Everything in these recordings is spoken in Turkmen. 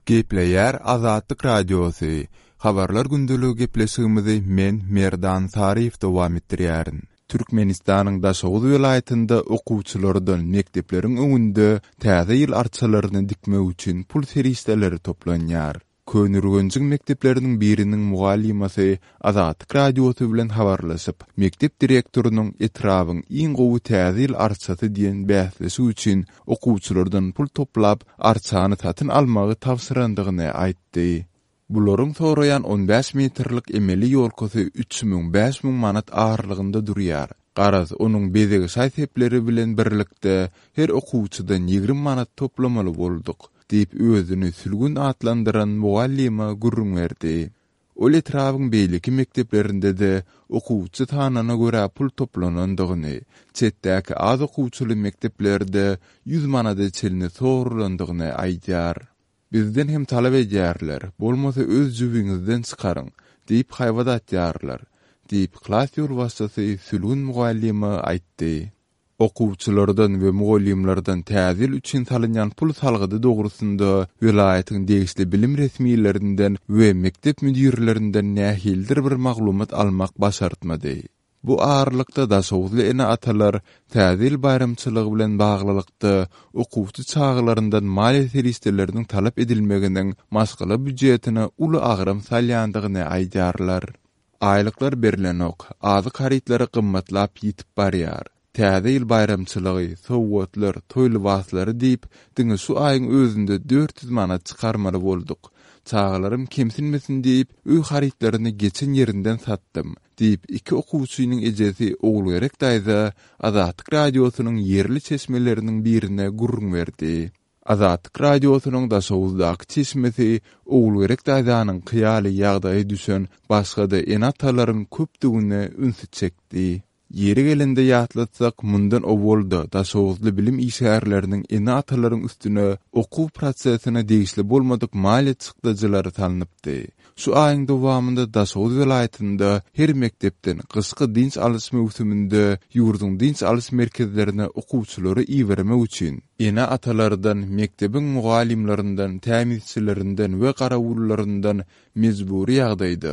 Gepleýär Azatlyk Radiosu. Habarlar gündülügi gepleşigimizi men Merdan Sarif dowam etdirýärin. Türkmenistanyň Daşoğuz welaýatynda okuwçylardan mekdepleriň öňünde täze ýyl arçalaryny dikmek üçin pul seristeleri toplanýar. Könürgünjik mektepleriniň biriniň mugallimasy Azatlyk Radiosu bilen habarlaşyp, mektep direktorunyň etrabyň iň gowy täze ýyl arçasy diýen bäsleşi üçin okuwçylardan pul toplap, arçany satyn almagy tapsyrandygyny aýtdy. Bularyň soraýan 15 metrlik emeli ýolkasy 3000-5000 manat ağırlygynda durýar. Garaz onuň bezegi şaýsepleri bilen birlikde her okuwçydan 20 manat toplamaly bolduk, diýip özüni sülgün atlandyran muallima gurrun berdi. Ol etrabyň beýleki mekteplerinde de okuwçy tanana görä pul toplanandygyny, çetdäki az okuwçyly mekteplerde 100 manada çelini sorulandygyny aýdýar. Bizden hem talep edýärler, bolmasa öz jübiňizden çykaryň, diýip haýwat atýarlar, diýip klas ýurwasty sülgün muallima aýtdy. Okuwçylardan we mugallimlerden täzil üçin salynýan pul salgydy dogrusynda welaýatyň degişli bilim resmiýetlerinden we mektep müdirlerinden nähildir bir maglumat almak başartmady. Bu ağırlykda Daşoğuzly ene atalar täzil bayramçylygy bilen baglylykda okuwçy çağlaryndan maliýe seristeleriniň talap edilmeginiň maskala büdjetine uly agram salýandygyny aýdýarlar. Aýlyklar berilen ok, azy harytlary gymmatlap ýitip barýar. Täze ýyl bayramçylygy, sowgatlar, toýlubazlary diýip, diňe şu aýyň özünde 400 manat çykarmaly bolduk. Çağlarym kemsinmesin diýip, öý harytlaryny geçen ýerinden satdym, diýip iki okuwçynyň ejesi Ogulgerek daýza Azatlyk Radiosunyň yerli çeşmeleriniň birine gurrun berdi. Azatlyk Radiosunyň Daşoğuzdaky çeşmesi Ogulgerek daýzanyň kyýaly ýagdaýy düşen başga-da enatalaryň köpdigine ünsü çekdi. Yeri gelende ýatlatsak, mundan owalda Daşoğuzly bilim işgärleriniň ene atalaryň üstüne okuw prosesine degişli bolmadyk maliýe çykdyjylary salanypdy. Şu aýyň dowamında Daşoğuz welaýatynda her mektepden gysky dinç alys mewsüminde ýurduň dinç alys merkezlerine okuwçylary iýermek üçin ene atalardan, mektebiň mugallimlerinden, tämizçilerinden we garawullaryndan mezburi ýagdaýda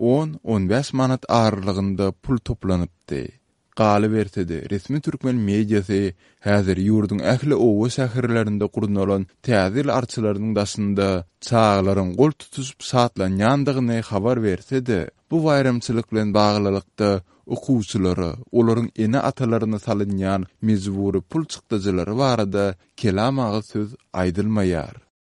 10-15 manat ağırlygynda pul toplanypdy. Galy berse-de resmi türkmen mediasy häzir ýurduň ähli owa şäherlerinde gurunalan täzil arçylarynyň daşynda çağlaryň gol tutup satlanýandygyny habar berse-de, bu bayramçylyk bilen baglylykda okuwçylary, olaryň ene atalaryna salynýan mezburi pul çykdyjylary barada kelam agy söz aýdylmaýar.